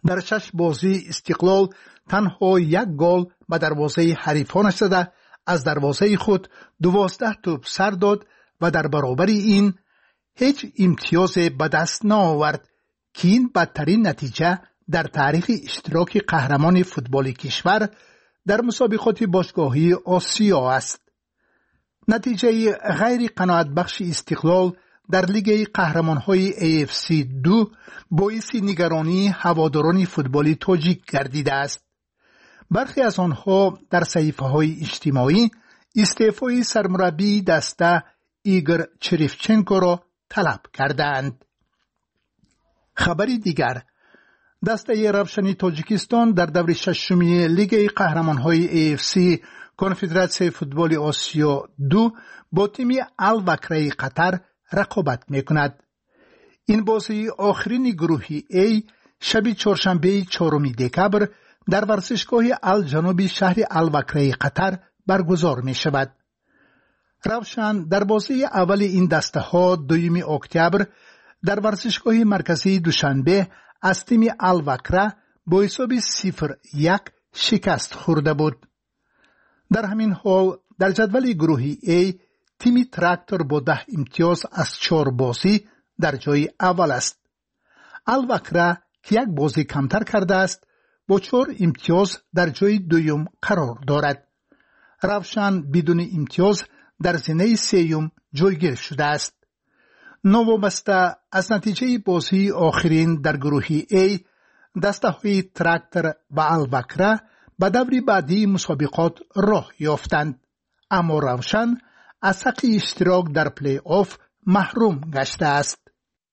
در 6 بازی استقلال تنها 1 گل به دروازه حریفانش زده از دروازه خود 12 توپ سر داد و در برابر این هیچ امتیاز به دست نآورد که این بدترین نتیجه در تاریخ اشتراک قهرمان فوتبال کشور در مسابقات باشگاهی آسیا است. نتیجه غیر قناعت بخش استقلال در لیگ قهرمان‌های AFC 2 باعث نگرانی هواداران فوتبال تاجیک گردیده است. برخی از آنها در صحیفه‌های اجتماعی استعفای سرمربی دسته ایگور چریفچنکو را طلب کردند. خبری دیگر، دسته روشن تاجیکستان در دور 6 لیگ قهرمان‌های AFC کنفدراسیون فوتبال آسیا 2 با تیم الوکره قطر رقابت می‌کند. این بازی آخرین گروهی A شب چهارشنبه 4 دکبر در ورزشگاه الجنوبی شهر الوکره قطر برگزار می‌شود. روشن در بازی اول این دسته ها 2 اکتبر در ورزشگاه مرکزی دوشنبه از تیم الوکره با حساب 0-1 شکست خورده بود. در همین حال در جدول گروهی A تیم تراکتور با 10 امتیاز از 4 بازی در جای اول است. الوکره که 1 بازی کمتر کرده است با 4 امتیاز در جای دوم قرار دارد. روشن بدون امتیاز در زینه سوم جایگیر شده است. نوابسته از نتیجه بازی آخرین در گروهی A دسته های تراکتور و الوکره به دور بعدی مسابقات راه یافتند، اما روشن از حق اشتراک در پلی آف محروم گشته است.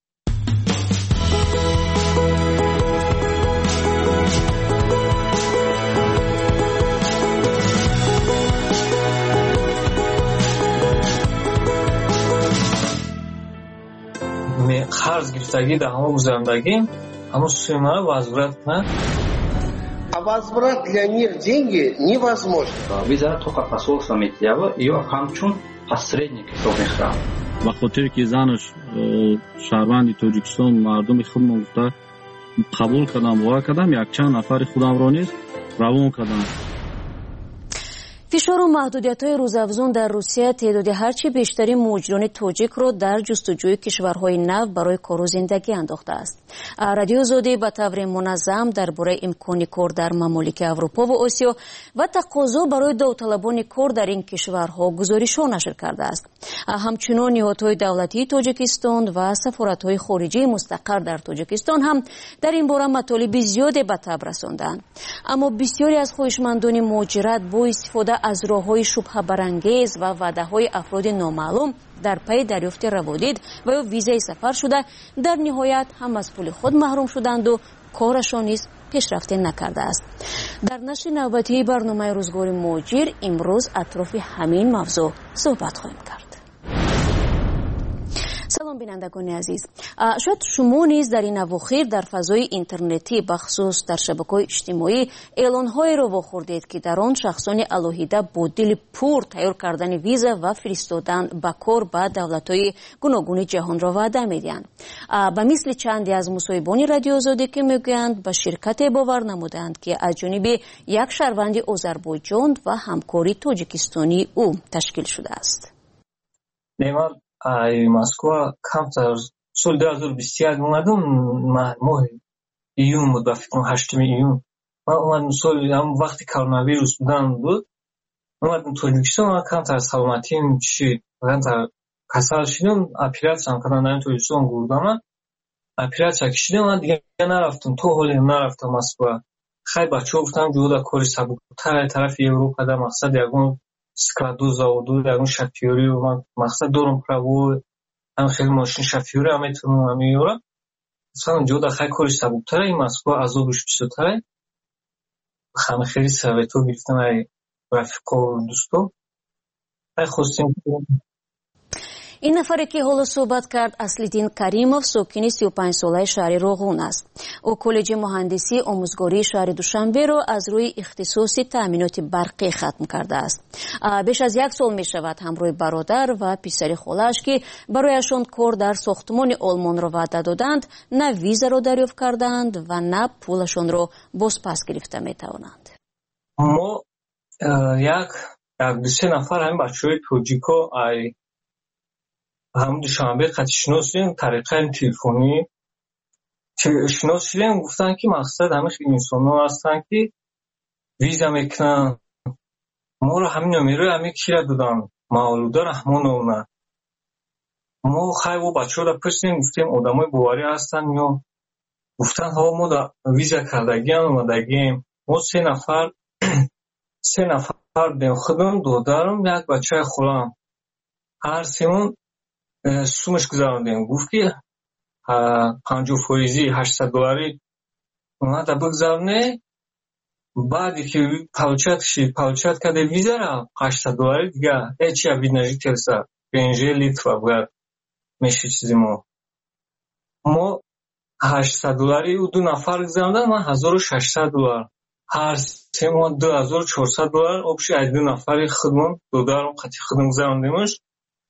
қарз гирифтагӣ дар ҳамон гузарондагӣ ҳамон сумма возврат на А возврат для них деньги невозможно. Виза только посольство Метьява её ҳамчун посредник ҳисоб мехӯрад. ба хотире ки занаш шаҳрванди Тоҷикистон мардуми худро гуфта қабул кардам, вова кардам, якчанд нафари худамро низ равон кардам. фишору маҳдудиятҳои рӯзафзун дар Русия теъдоди ҳарчи бештари муҳоҷирони тоҷикро дар ҷустуҷӯи кишварҳои нав барои кору зиндагӣ андохтааст. Радиои Озодӣ ба таври муназзам дар бораи имкони кор дар мамолики Аврупо ва Осиё ва тақозо барои довталабони кор дар ин кишварҳо гузоришҳо нашр кардааст. ҳамчунон ниҳодҳои давлатии Тоҷикистон ва сафоратҳои хориҷии мустақар дар Тоҷикистон ҳам дар ин бора матолиби зиёде ба таб расонданд. аммо бисёре аз хоҳишмандони муҳоҷират бо истифода аз роҳҳои шубҳабарангез ва ваъдаҳои афроди номаълум дар пайи дарёфти раводид ва ё визаи сафар шуда дар ниҳоят ҳам аз пули худ маҳрум шуданду корашон низ пешрафте накардааст. дар нашри навбатии барномаи рӯзгори муҳоҷир имрӯз атрофи ҳамин мавзӯъ суҳбат хоҳем кард. салом бинандагони азиз, шояд шумо низ дар ин авохир дар фазои интернетӣ бахусус дар шабакаҳои иҷтимоӣ эълонҳоеро вохӯрдед ки дар он шахсони алоҳида бо дили пур тайёр кардани виза ва фиристодан ба кор ба давлатҳои гуногуни ҷаҳонро ваъда медиҳанд. ба мисли чанде аз мусоҳибони радиои Озодӣ ки мегӯянд ба ширкате бовар намуданд ки аз ҷониби як шаҳрванди Озарбойҷон ва ҳамкори тоҷикистонии ӯ ташкил шудааст. Москва камтар соли 2021 омадам, моҳи июн буд, ба фикр 8 июн ман омадам. соли ҳам вақти коронавирус будан буд, омадам Тоҷикистон. ман камтар саломатиим чӣ камтар касал шудам, оператсияам кардам дар Тоҷикистон бурдаман, оператсия кишидам. ман дига нарафтам, то ҳоле нарафтам Москва. хай бачаҳо гуфтанд ҷода кори сабуктар тарафи Европа да мақсад ягон складу заводу ягон шофёрӣ ман мақсад дорам право ҳам хеле мошин шофёрӣ ҳам метавонам ҳам меёрам. гуфтам ҷода хай кори сабуктар ин Москва азобиш бисёртар. хаме хеле совето гирифтам ай рафиқо дӯсто. хай хостем این نفری که حالا صحبت کرد اصلیدین کریمов ساکن 35 ساله شهر روغون است. او کالج مهندسی آموزگاری شهر دوشنبه را از روی اختصاص تامینات برقی ختم کرده است. بیش از 1 سال می شود همراه برادر و پسر خالش که برایشان کار در ساختمان آلمان را وعده دادند نه ویزا را دریافت کردند و نه پولشان را بازپس گرفته می توانند. ما یک 2-3 نفر همین بچه‌های توجیکو هم دوشنبه قطعی شناس شدیم طریقه تلفنی که شناس شدیم گفتن که مقصد همه خیلی انسان ها هستن که ویزا میکنن ما رو همین نمیره همین کی را دادن مولوده رحمان اومد ما خیلی با بچه ها را پرسیدیم گفتیم آدم های باوری هستن یا گفتن ها ما دا ویزا کردگی هم اومدگیم ما 3 نفر دیم خودم دادارم یک بچه خودم هر سیمون سومش گذاروندیم گفت که 50% $800 اومده بگذارنه بعدی که پاوچت کرده ویزا را $800 دیگه هیچی وید نجی ترسه 5 لیتر باید میشه چیزی ما $800 و 2 نفر گذاروندن من $1600 هر سه ما $2400 обши از 2 نفر خودمون دادارم قطعی خودم گذاروندیمش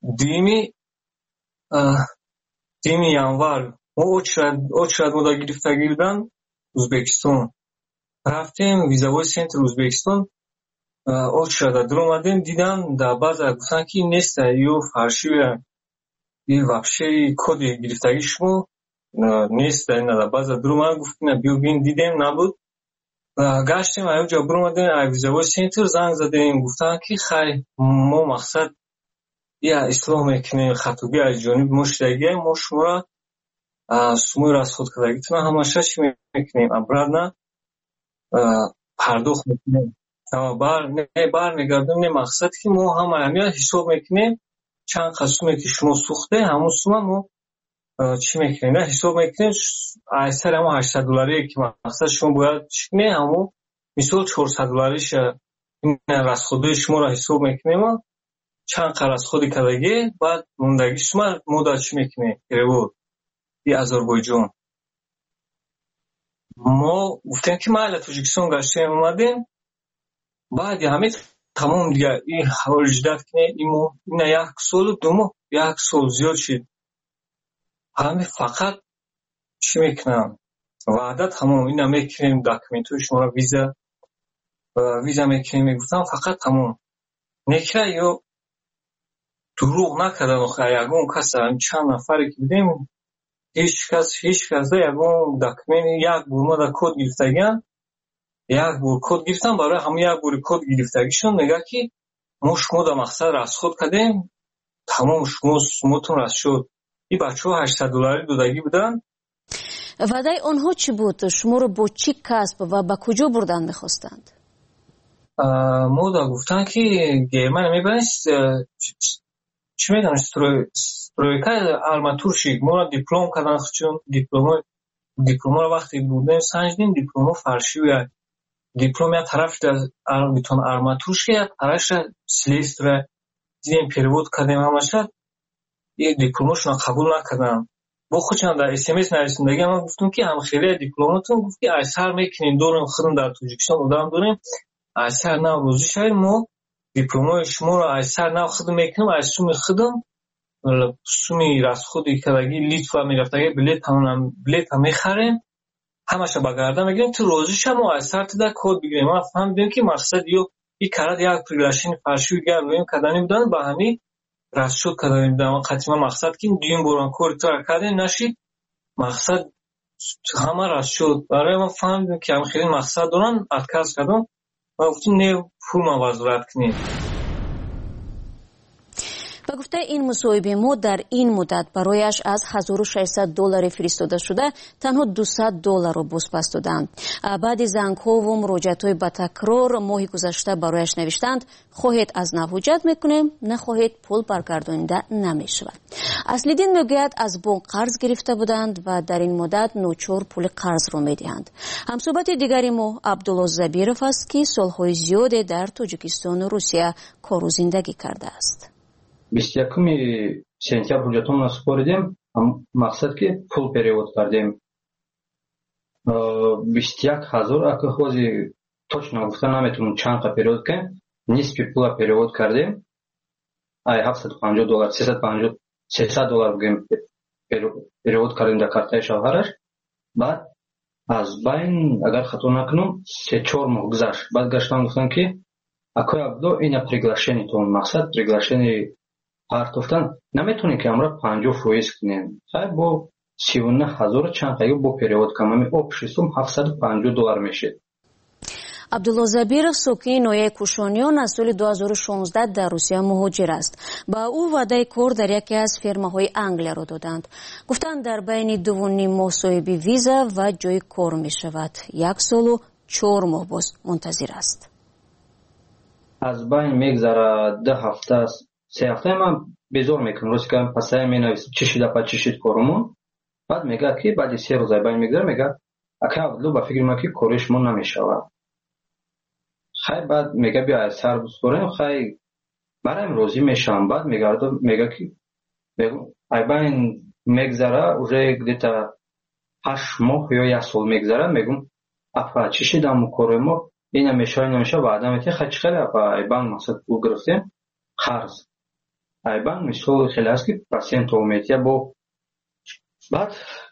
دیمی январ ما очередь ما دا گرفتگی بودن ازبکستان رفتیم ویزاوی سنتر ازبکستان очередь در اومدیم دیدم در بعض گفتن که نیست یو فرشی این وابشه کد گرفتگی شما نیست در بعض در اومدن گفتیم بیو بین دیدیم نبود گشتیم ایوجا بر اومدیم ویزاوی سنتر زنگ زدیم گفتن که خیلی ما مقصد یا اصلاح میکنیم خطوبی از جانب مشتریه ما شما را سموی رسخود کردگیتون همشه چی میکنیم ابراد نه پرداخت میکنیم بر میگردیم نه مقصد که ما همه همیان حساب میکنیم چند قسمه که شما سوخته همون سومه ما چی میکنیم نه حساب میکنیم ایسر همون $800 که مقصد شما باید چکنه همون مثال $400 این رسخوده شما را حساب میکنیم چند قرص خودی کردگی بعد موندگی شما مودا چی میکنه گرهود ای آذربایجان ما گفتیم که ما الان توجیکستان گشتیم اومدیم بعد همه تمام دیگه این حوال جدید کنه این 1 سال و 2 ماه 1 سال زیاد شد همه فقط چی میکنم وعده تمام این هم میکنیم داکمنتوی شما را ویزا میکنیم میگفتم فقط تمام نکره یا دروغ نکردن آخه یکون کس چند نفری که بودیم هیچ کس یکون داکمنت یک بور ما دا کد گرفتگیم یک بور کد گرفتم برای همه یک بور کد گرفتگیشون میگه که ما شما دا مقصد رسخود کردیم تمام شماتون رس شد این بچه ها $800 دادگی بودن وعده آنها چی بود؟ شما رو با چی کسب و با کجا بردن میخواستند؟ ما دا گفتن که گرمن میبنیست چی میدن استرویکا آرماتور شید ما را دیپلم کردن چون دیپلم را وقتی بودیم سنجدیم دیپلم فرشی و دیپلم یا طرف بیتون آرماتور شید طرفش سلیست را دیدیم پیروود کردیم همشد یک دیپلمشون قبول نکردن با خودشان در اسمس نرسیدگی ما گفتم که هم خیلی دیپلماتون گفت که اثر میکنیم دورم خودم در توجیکستان بودم داریم اثر نه روزی شاید ما دیپلمای شما را اثر نه خودم میکنم از سوم خودم سومی رسخودی کردگی لیتوا میرفتگی بلیت هم میخریم همشه بگردم میگیم تو روزی شما اثر تده کود بگیریم ما فهمیدیم که مقصد یو این کرد یک پریلاشین فرشوی گر رویم کدنی بودن با همی رسخود کدنی بودن قطعی مقصد که دیون بوران کوری تر کردن نشید مقصد همه رسخود برای ما فهمیدیم که هم خیلی مقصد دارن اتکاز کردن و گفتیم نه پول ما وزارت کنیم به گفته این مصاحبه ما در این مدت برایش از $1600 فرستاده شده تنها $200 را بازپس دادند. بعد زنگ‌ها و مراجعت‌های با تکرار ماه گذشته برایش نوشتند خواهید از نو حجت میکنیم نخواهید پول برگردانیده نمیشود. اصلیدین میگوید از بانک قرض گرفته بودند و در این مدت نوچور پول قرض را میدهند. همصحبت دیگری ما عبدالله زبیرов است که سالهای زیاد در تاجیکستان و روسیه کار و زندگی کرده است. 21 сентябр ҳуҷҷатомро супоридем. мақсад ки пул перевод кардем 21,000 ака ҳози точно гуфта наметавонам чандқа перевод кардем. нисфи пула перевод кардем. ай $750 $300 бигем перевод кардем дар картаи шавҳараш. баъд аз байн агар хато накунам 3-4 моҳ гузашт. баъд гаштам гуфтам ки акои абдулло ина приглашениятон, мақсад приглашени партофтан наметонем ки амра 50% кунем. хай бо 39,000 чандқаги бо перевод кардам общий сум $750 мешед. عبدالله زبیرов سوکین نویه کوشانیان از سال 2016 در روسیه مهاجر است. با او وعده کار در یکی از فرماهای انگلیا را دادند. گفتند در بین 2.5 ماه صاحب ویزا و جای کار می شود. 1 سال و 4 ماه باز منتظر است. از بین میگذره 10 هفته 3 هفته من بیزار میکنم. روزی که پسای می نویسم چی شد کارمون. بعد میگه که بعد 3 روز بین میگذره میگه اکه عبدالله با فکر ما که کارش من نمیشود. خیلی بعد میگه بیا سر بسپریم خیلی برایم روزی میشم. بعد میگه که ای بین میگذره اوزه گدیتا 8 ماه یا 1 سال میگذره. میگم اپا چی شدم کار ما این نمیشه وعده میتی خیلی اپا ای بین مقصد پول گرفتیم خرز ای بین مثال خیلی هست که پرسنت اومیتیه با. بعد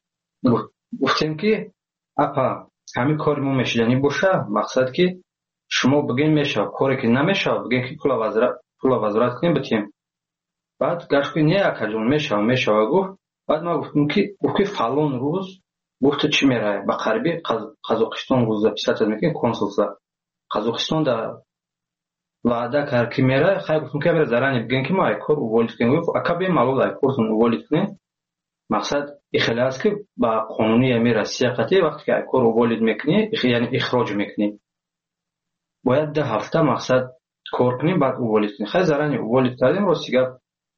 گفتیم که اپا همین کاری ما میشدنی باشه. مقصد که شما بگین میشه کاری که نمیشه بگین که پول وزارت کنیم بتیم. بعد گشت که نه اکا جون میشه و گفت. بعد ما گفتم که فلان روز گفت چی میره با قربی قزاقستان روز записать میکنیم کنسولسا قزاقستان در وعده کرد که میره. خیلی گفتم که بره زرانی بگین که ما ای کار اوالید کنیم. گفت اکا بیم مالول ای کارتون اوالید کنیم. مقصد خیلی است که با قانونی امی روسیه قطعی وقتی که ای کار اوالید میکنی یعنی اخراج میکنی باید 10 هفته مقصد کار کنیم بعد اوالید کنیم. خیلی زرانی اوالید کردیم. روسیگه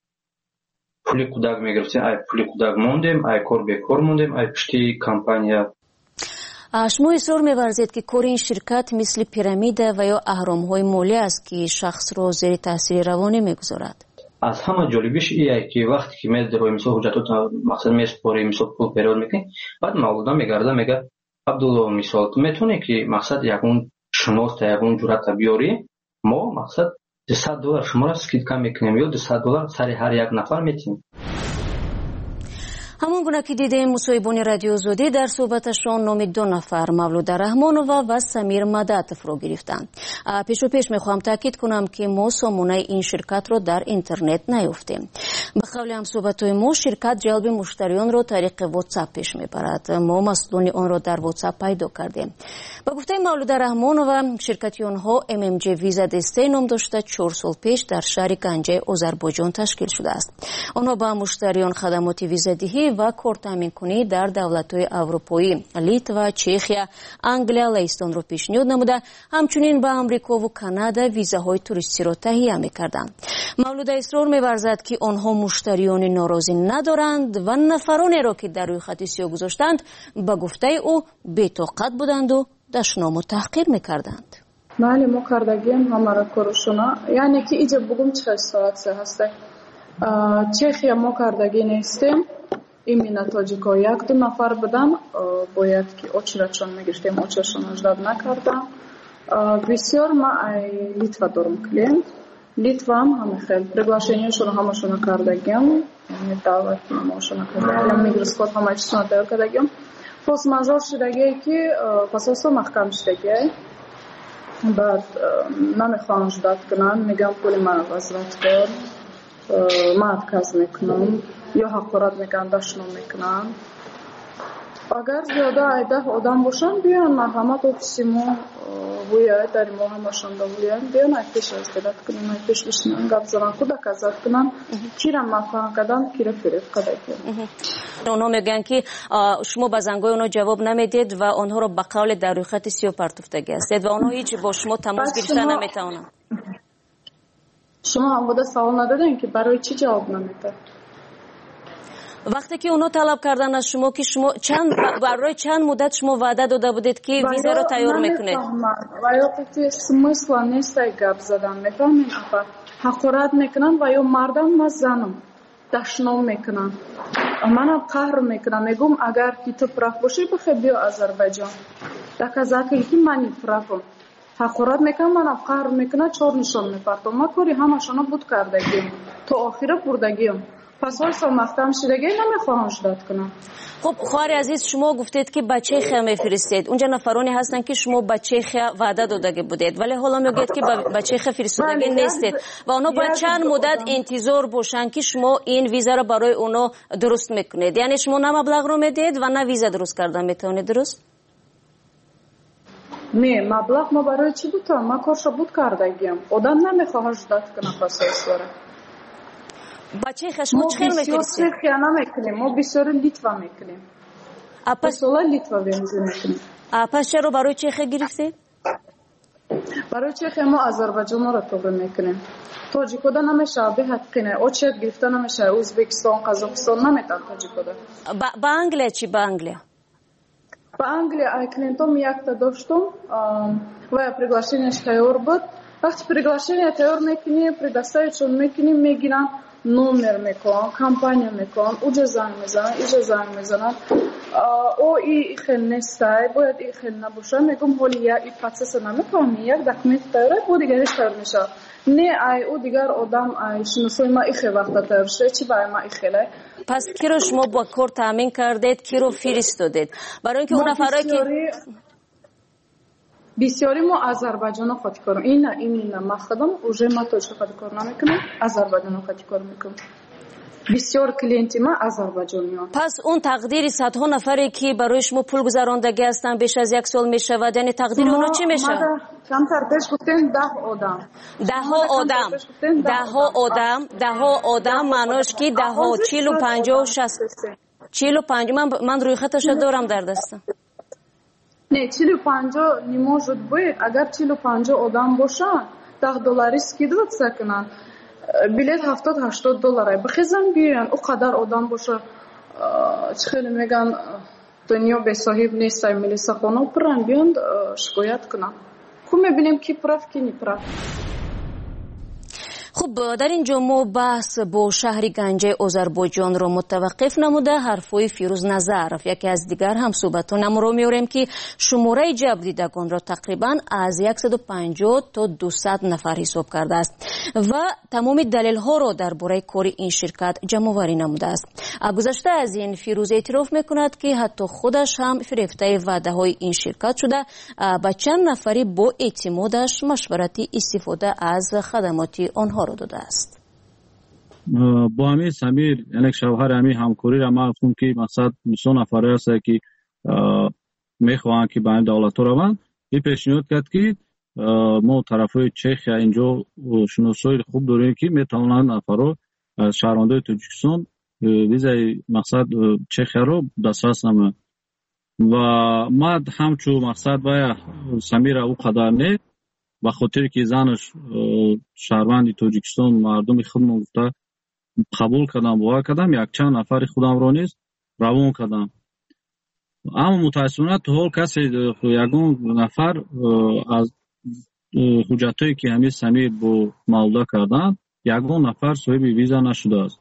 پولی کودک میگرفتیم. ای پولی کودک موندیم ای کار بیکار موندیم ای پشتی کمپانیا. شما اصرار می‌ورزید که کار این شرکت مثل پیرامید و یا اهرام‌های مالی است که شخص را زیر تاثیر روانی میگذارد. از همه جالبیش اینه که وقتی که میاد روی مثال حجتات مقصد میسپاری مثال پول پیرود میکنی بعد مولدا میگرده میگه عبدالله مثال میتونه که مقصد یکون شناخت یکون جرأت بیاری ما مقصد $200 شما را اسکیدکا میکنیم یا $200 سر هر یک نفر میتیم. همون گونه که دیدیم مصاحبان رادیو زودی در صحبتشان نام 2 نفر مولود رحمانووا و سمیر مدتف رو گرفتند. پیش میخوام تاکید کنم که ما سامانه این شرکت رو در اینترنت نیافتیم. به قول هم صحبت‌های ما شرکت جلب مشتریان رو طریق واتساپ پیش میبرد. ما مسئولان آن رو در واتساپ پیدا کردیم. به گفته مولود رحمانووا شرکت آنها MMG ویزا دسته نام داشته 4 سال پیش در شهر گنجه آذربایجان تشکیل شده است. آنها با مشتریان خدمات ویزادهی و کار تامین کنی در دولت‌های اروپایی لیتوا، چخیا، انگلیا، لهستان رو پیشنهاد نموده همچنین به آمریکا و کانادا ویزاهای توریستی را تهیه می‌کردند. مولود اصرار می‌ورزد که آنها مشتریان ناراضی ندارند و نفرانی را که در روی خط سیاه گذاشتند به گفته او بی‌طاقت بودند و دشنام و تحقیر می‌کردند. بله ما کردگیم همارا کارشونا یعنی که اینجا بگم چه ساعت هسته چخیا ما کردگی نیستیم именно тоҷико 1-2 нафар будан бояд ки очрачон мегиштем очрашон аждад накардам. бисёр ма ай литва дорум клиент литва ҳам хел приглашениашон ҳамашона кардагим давлат мошона кардагим мигрискот ҳама чизона тайёр кардагим фос мажор шудагие ки пасосо маҳкам шудагие баъд намехоҳам ждат кунам мегам пули ман возврат кор ман отказ мекунам یا حقارت میکنن دشنام میکنن. اگر زیاده 10 آدم باشن بیان مرحمت آفیسیمو باید در ما همشان باید بیان پیش از دلت کنیم پیش بشنن گپ زنن کودک ازت کنن کیرم مفاهیم کردن کیره فریب کردن. اونا میگن که شما به زنگای اونا جواب نمیدید و آنها رو به قول در روی خط سیاه پرتوفتگی هستید و آنها هیچ با شما تماس گرفتن نمیتونن. شما هم بوده سوال ندادین که برای چی جواب نمیده؟ وقتی که اونا طلب کردن از شما که شما برای چند مدت شما وعده داده بودید که ویزا رو تیار میکنید؟ و یا قطعی سمسل نیست گپ زدن میفهمین اپا ҳақорат мекунанд ва ё мардам ма занам дашном мекунанд. Манам қаҳр мекунам, мегум агар ки ту прав бошӣ бихе биё Азарбайҷон. Доказатель ки мани правам. ҳақорат мекунам, манам қаҳр мекунам, чор нишон мепартом. Ма кори ҳамашона буд кардагим. То охира бурдагим. پس های سال مختم شدگی نمیخواهم شدت کنم. خب خواهر عزیز شما گفتید که به چخیا میفرستید. اونجا نفرانی هستن که شما به چخیا وعده داده بودید ولی حالا میگید که به چخیا فرستادگی نیستید و اونا باید چند مدت انتظار باشن که شما این ویزا رو برای اونا درست میکنید. یعنی شما نه مبلغ رو میدید و نه ویزا درست کردن میتونید، درست؟ نه مبلغ ما برای چی بود؟ ما کارشو بود کردگیم. آدم نمیخواد شدت کنه پسای بچه خشمو چخیر میفرستید؟ ما بسیار چخیا نمیکنیم، ما بسیار لیتوا میکنیم. پسولا لیتوا بنزین میکنیم. پس چرا برای چخیا گرفتید؟ برای چخیا ما آذربایجان را توبه میکنیم. تاجیکودا نمیشه به حقینه. اوچت گرفته نمیشه. ازبکستان، قزاقستان نمیتن تاجیکودا. با انگلیا چی با انگلیا؟ با انگلیا کلینتون میاکتا داشتم و приглашенияш тайёр буд. وقتی приглашение тайёр میکنیم، предоставичон میکنیم، میگیرن номер میکنن، кампания میکنن، اونجا زنگ میزنن، اینجا زنگ میزنن. او این خیلی نیسته، باید این خیلی نباشه. میگم حالی این پروسس نمیکنم، یک دکمنت تایره، او دیگرش تایار میشه. نه ای او دیگر آدم شناسای ما این خیلی وقت تایار شده، چی برای ما این خیلی. پس کی رو شما با کار تامین کردید، کی رو فرستادید؟ برای اینکه اون نفرایی که بسیاری ما آذربایجان خاطی کارم. این ما خودم اوجه ما توش خاطی کار نمیکنم، آذربایجان خاطی کار میکنم. بسیار کلینتی ما آذربایجانیان. پس اون تقدیر صدها نفری که برای شما پول گذراندگی هستن بیش از یک سال میشود، یعنی تقدیر اونا چی میشه؟ کمتر پیش گفتن 10 آدم. 10 آدم معناش که 10 40 و 50 و 60 45 من روی خطش دارم در دستم. نه 45 نموجود باید. اگر 45 آدم باشن $10 скидывать کنن. بلیت 70-80 دلاره. بخیزن بیان او قدر آدم باشه. خیلی میگن دنیا به صاحب نیست. ملیسا خانه پرن بیان شکایت کنن. خب میبینیم کی پرف کی نپرف. خب در اینجا ما بحث با شهر گنجه آذربایجان را متوقف نموده حرفای فیروز نظرف یکی از دیگر هم صحبتان رو میاریم که شماره جلب دیدگان را تقریبا از 150 تا 200 نفر حساب کرده است و تمام دلیل ها را درباره کار این شرکت جمع آوری نموده است. گذشته از این فیروز اعتراف میکند که حتی خودش هم فریفته وعده های این شرکت شده با چند نفری با اعتمادش مشورتی استفاده از خدمات آنها را داده است. با همین سمیر یعنی شوهر همین همکاری را ما گفتم که مقصد 200 نفر است که میخواهند که به این دولت روند. این پیشنهاد کرد که ما طرفای چخیا اینجا شناسایی خوب داریم که میتوانند نفرها از شهروندان تاجیکستان ویزای مقصد چخیا رو دسترس نمایند و ما همچون مقصد باید سمیر او قدر نه به خاطر که زنش شهروند تاجیکستان مردم خودم گفته قبول کردم باور کردم یک چند نفر خودم را نیز روان کردم. اما متاسفانه تا حال کسی یگان نفر از حجتایی که همین سمیر با معامله کردن یگان نفر صاحب ویزا نشده است.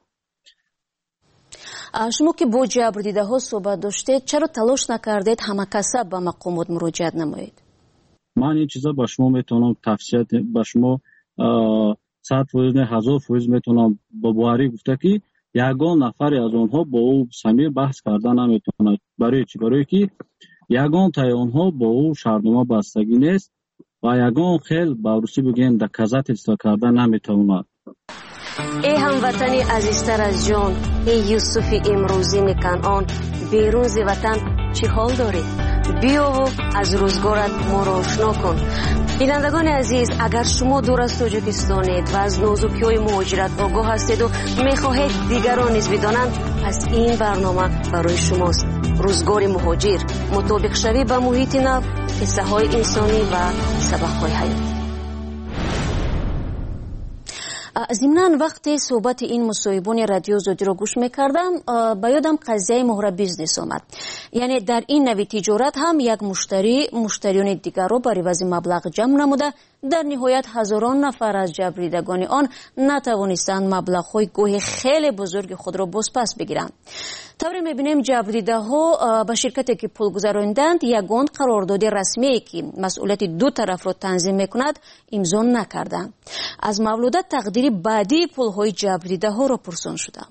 شما که با جبر دیده ها صحبت داشتید چرا تلاش نکردید همه کسا به مقامات مراجعت نمایید؟ من این چیزا با شما میتونم تفصیل با شما 100% 1000% میتونم با بواری گفته که یگان نفر از اونها با او سمیر بحث کردن نمیتونه. برای چی؟ برای که یگان تای اونها با او شهرنامه بستگی نیست و یگان خیل با روسی بگین دکازات استفاده کردن نمیتونه. ای هموطنی عزیزتر از جان، ای یوسف امروزی کنعان، بیرون ز وطن چی حال داری؟ بیا و از روزگارت ما را آشنا کن. بینندگان عزیز، اگر شما دور از تاجیکستانید و از نازکی‌های مهاجرت آگاه هستید و میخواهید دیگران نیز بدانند، پس این برنامه برای شماست. روزگار مهاجر، مطابق شوی به محیط نو، قصه های انسانی و سبق های حیات. ضمناً وقتی صحبت این مصاحبان رادیو زودی رو گوش میکردم به یادم قضیه مهر بیزنس آمد. یعنی در این نوع تجارت هم یک مشتریان دیگر رو بر عوض مبلغ جمع نموده در نهایت هزاران نفر از جبریدگان آن نتوانستند مبلغ‌های گوهی خیلی بزرگ خود را بازپس بگیرند. طوری می‌بینیم جبریده‌ها به شرکتی که پول گذراندند یگان قرارداد رسمی که مسئولیت دو طرف را تنظیم می‌کند امضا نکردند. از مولوده تقدیر بعدی پول‌های جبریده‌ها را پرسان شدم.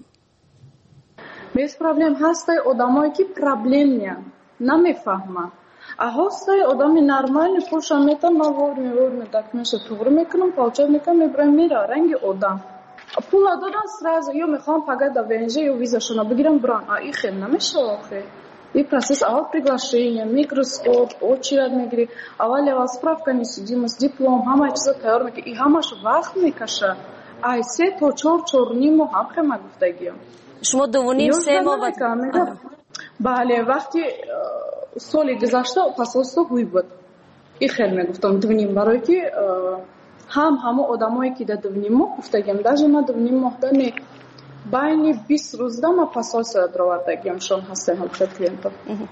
Без проблем هستای آدمایی که پرابلم نمیفهمن. هستای آدمی نرمال پولشان میتن ما ور داکمنتش توغری میکنم پالچه میکنم میبرم میره رنگ آدم پول دادن سراز یا میخوام погать до ВНЖ یا визашона بگیرم بران این خیلی نمیشه آخه این процесс اول приглашение микроскоп очередь میگیری اول اول справка несудимость диплом همه چیزا تیار میکنی این همش وقت میکشه ای 3 تا 4 نیم ماه هم خیلی گفتگیم شما 2.5-3 ماه بله وقتی سالی گذشته پاسپورت گوی بود این خیلی میگفتم 2.5 برای که همه آدمایی که در 2.5 ماه گفتگیم даже ما 2.5 ماه دنی بین 20 روز ما پاسپورت درآوردگیم شون هستیم هم کلینتا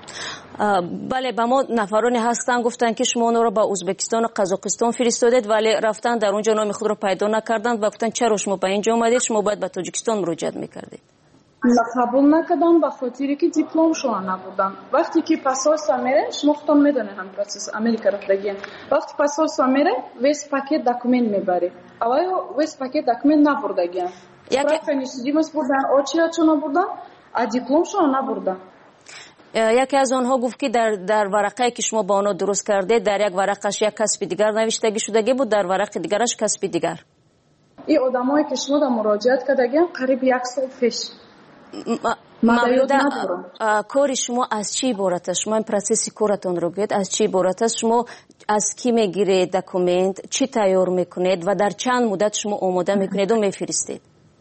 بله با ما نفرانی هستن گفتن که شما اون رو با ازبکستان و قزاقستان فرستادید ولی رفتن در اونجا نام خود رو پیدا نکردند و گفتن چرا شما به اینجا اومدید شما باید به تاجیکستان مراجعه میکردید قبول نکردم به خاطری که دیپلم شما نبودم وقتی که پاسپورت میره شما خودتون میدونید هم پروسس امریکا رفتگین وقتی پاسپورت میره ویس پاکت داکومنت میبری اول ویس پاکت داکومنت نبردگین справка несудимость بردن очередь شما بردن а دیپلم شما نبردن یکی از آنها گفت که در ورقه که شما با آنها درست کرده در یک ورقش یک کسب دیگر نوشتگی شدگی بود در ورق دیگرش کسب دیگر این آدمایی که شما در مراجعت کردگین قریب 1 سال پیش مولوده کار شما از چی عبارت است شما این پروسس کارتون رو گید از چی عبارت است شما از کی میگیرید دکومنت چی تیار میکنید و در چند مدت شما آماده میکنید و میفرستید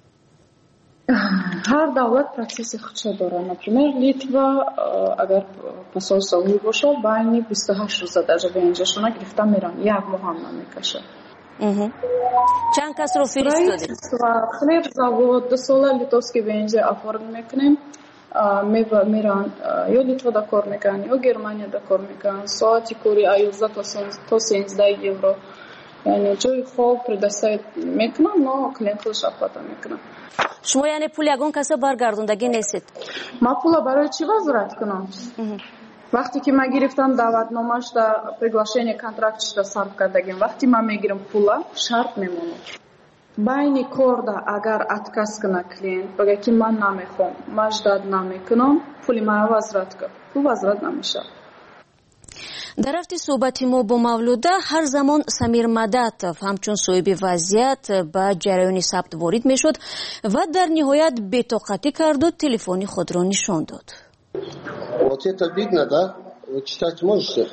هر دولت پروسس خودش داره например لیتوا اگر پاسپورت سالی باشه بین 28 روز درجه به اینجاشون گرفتن میرن یک ماه هم نمیکشه چند کس رو فرستادید؟ خلیب زاوود 2 سال لیتوفسکی ВНЖ оформим میکنیم میرن یا لیتوا دا کار میکنن یا گرمانیا دا کار میکنن ساعتی کوری 11 تا 13 یورو یعنی جای خوب предоставить میکنن но کلینت خودش اپلاتا میکنن شما یعنی پول یگان کسا برگردوندگی نیستید؟ ما پول برای چی وزارت کنم؟ وقتی که ما گرفتم دعوتنامه‌اش در приглашение контрактش در صرف کردگیم وقتی ما میگیرم پولا شرط میمونه بین کاردا اگر اتکاس کنه کلینت بگه که من نمیخوام مجدد نمیکنم پولی ما وزارت کن پول وزارت نمیشه در رفت صحبت ما با مولوده هر زمان سمیر مدتف همچون صاحب وضعیت به جریان ثبت وارد میشد و در نهایت بی‌طاقتی کرد و تلفنی خود را نشان داد. Вот это видно, да? Вы читать можете?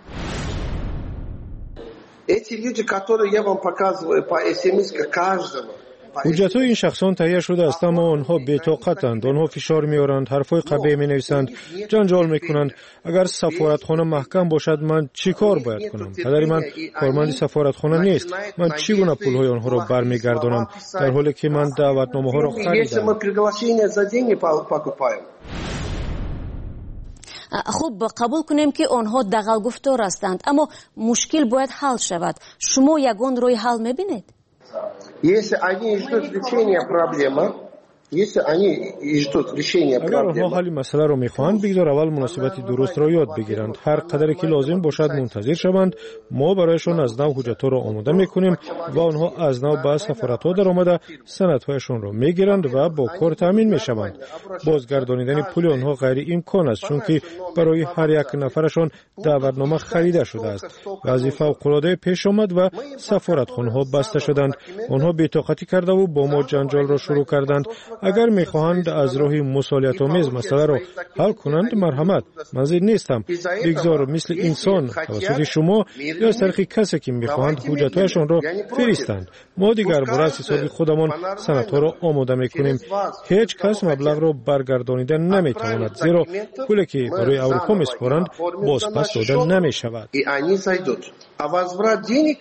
Эти люди, которые я вам показываю по СМС каждого. حجت‌های این شخصان تهیه شده است اما آنها بی‌طاقتند آنها فشار می‌آورند حرف‌های قبیح می‌نویسند جنجال می‌کنند اگر سفارتخانه محکم باشد من چی کار باید کنم پدر من کارمند سفارتخانه نیست من چگونه پول‌های آنها را برمیگردانم در حالی که من دعوتنامه‌ها را خریدم خب قبول کنیم که آنها دغل گفتار هستند اما مشکل باید حل شود شما یگان روی حل می‌بینید Если они ждут решения проблемы, اگر آنها حل مسئله را می‌خواهند بگذار اول مناسبت درست را یاد بگیرند هر قدری که لازم باشد منتظر شوند ما برایشان از نو حجت‌ها را آماده می‌کنیم و آنها از نو به سفارت‌ها در آمده سندهایشان را می‌گیرند و با کار تامین می‌شوند بازگردانیدن پول آنها غیر امکان است چون که برای هر یک نفرشان دعوتنامه خریده شده است وظیفه فوق‌العاده پیش آمد و سفارتخانه‌ها بسته شدند آنها بی‌طاقتی کرده و با ما جنجال را شروع کردند اگر میخواهند از راه مصالحت آمیز مسئله را حل کنند مرحمت منظور نیستم بگذار مثل انسان توسط شما یا از طریق کسی که میخواهند حجتهایشان را فرستند ما دیگر برای حساب خودمان سندها را آماده میکنیم هیچ کس مبلغ را برگردانیده نمیتواند زیرا پولی که برای اروپا میسپارند بازپس داده نمیشود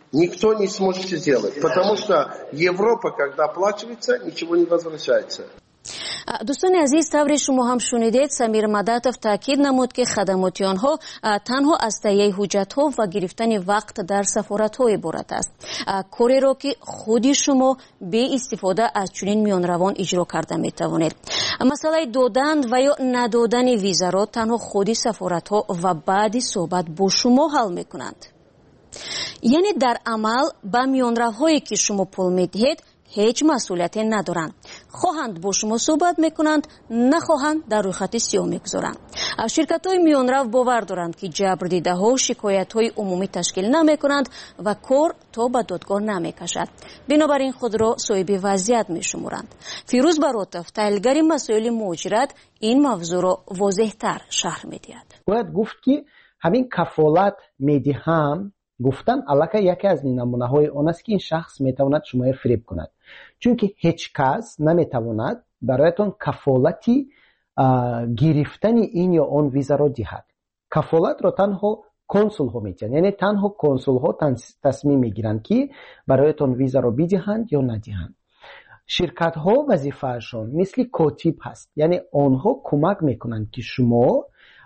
никто не сможет сделать. Потому что Европа, когда оплачивается, ничего не возвращается. دوستان عزیز، طوری شما هم شنیدید سمیر مدتف تاکید نمود که خدماتی آنها تنها از تهیه حجت‌ها و گرفتن وقت در سفارت‌ها عبارت است. کاری را که خودی شما به استفاده از چنین میانروان اجرا کرده می‌توانید. مسئله دادن و یا ندادن ویزا را تنها خودی سفارت‌ها و بعد صحبت با شما حل می‌کنند. یعنی در عمل با میانروهایی که شما پول می‌دهید هیچ مسئولیتی ندارند. خواهند با شما صحبت میکنند، نخواهند در روی خط سیاه میگذارند. شرکت‌های میانرو باور دارند که جبر دیده‌ها و شکایت‌های عمومی تشکیل نمیکنند و کار تا به دادگاه نمیکشد. بنابراین خود را صاحب وضعیت میشمرند. فیروز براتف، تحلیلگر مسائل مهاجرت، این موضوع را واضح‌تر شرح میدهد. باید گفت که همین کفالت میدهم گفتن علاقه یکی از نمونه‌های آن است که این شخص میتواند شما را فریب کند، چون که هیچ کس نمیتواند برایتان کفالتی گرفتن این یا آن ویزا را دهد. کفالت را تنها کنسول ها میتونند، یعنی تنها کنسول ها تصمیم میگیرند که برایتان ویزا را بدهند یا ندهند. شرکت ها وظیفه‌شان مثل کاتب هست، یعنی آنها کمک میکنند که شما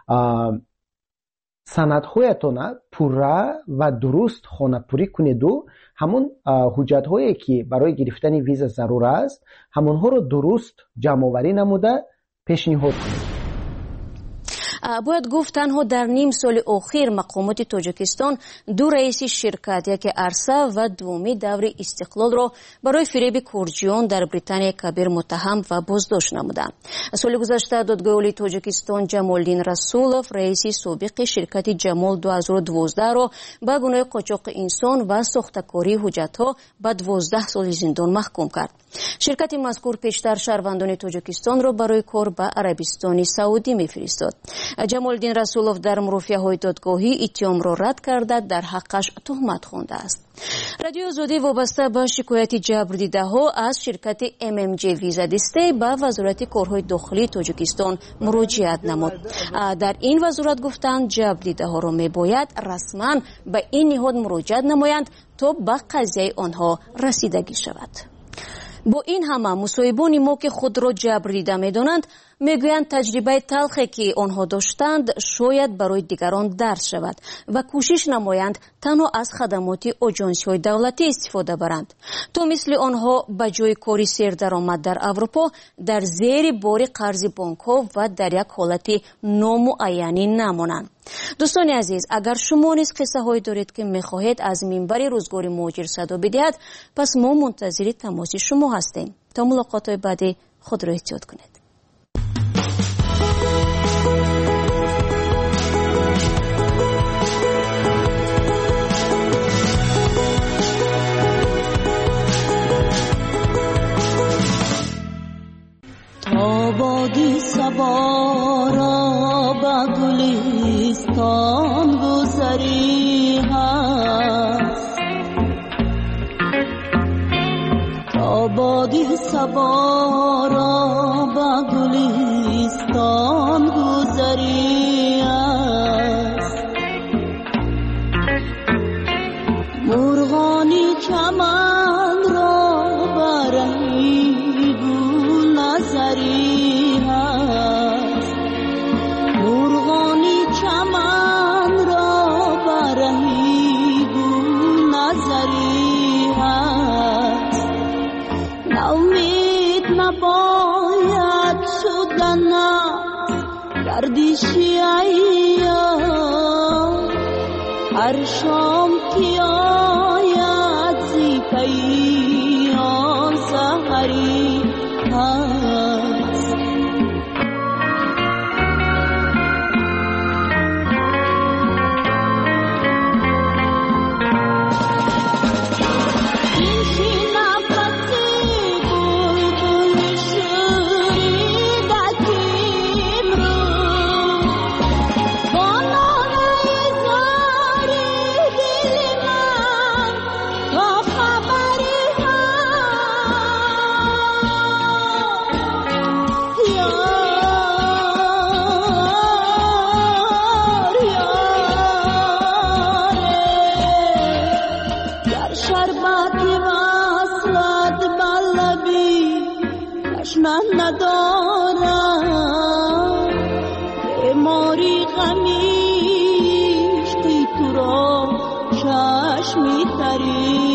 سندهایتان پوره و درست خانه‌پوری کنید و همون حجت هایی که برای گرفتن ویزا ضرور است همونها رو درست جمع آوری نموده پیشنهاد کنید. باید گفت تنها در نیم سال اخیر مقامات تاجیکستان دو رئیس شرکت، یک عرصه و دومی دور استقلال را برای فریب کرجیان در بریتانیا کبیر متهم و بازداشت نمودند. سال گذشته دادگاه عالی تاجیکستان جمالدین رسولوف رئیس سابق شرکت جمال 2012 را به گناه قاچاق انسان و ساخته‌کاری حجت‌ها به 12 سال زندان محکوم کرد. شرکت مذکور پیشتر شهروندان تاجیکستان را برای کار به عربستان سعودی می‌فرستاد. جمالدین رسولوف در مرافعه‌های دادگاهی اتهام را رد کرده در حقش تهمت خوانده است. رادیو آزادی وابسته به شکایت جبر دیده‌ها از شرکت MMG ویزا دسته به وزارت کارهای داخلی تاجیکستان مراجعت نمود. در این وزارت گفتند جبر دیده‌ها را می‌باید رسما به این نهاد مراجعت نمایند تا به قضیه آنها رسیدگی شود. با این همه مصاحبان ما که خود را جبر دیده می‌دانند میگویند تجربه تلخی که آنها داشتند شاید برای دیگران درس شود و کوشش نمایند تنها از خدمات آژانس‌های دولتی استفاده برند تا مثل آنها به جای کاری سردرآمد در اروپا در زیر بار قرض بانک‌ها و در یک حالت نامعینی نمانند. دوستان عزیز، اگر شما نیز قصه هایی دارید که میخواهید از منبر روزگار مهاجر صدا بدهید، پس ما منتظر تماس شما هستیم. تا ملاقات بعدی خود را احتیاط کنید. آبادی سوارا با گلستان گذری هست، آبادی سوارا با گلستان گذری است، مرغانی چمن را برهی گل نظری هست، مرغانی چمن را برهی گل نظری هست، ناامید نباید شدن گردشی ایام، هر شام که آید زی پیام سحری هست. این چی نفسی بلبل شوریدکیم رو با نالای زاری دل من تا خبری هست. تری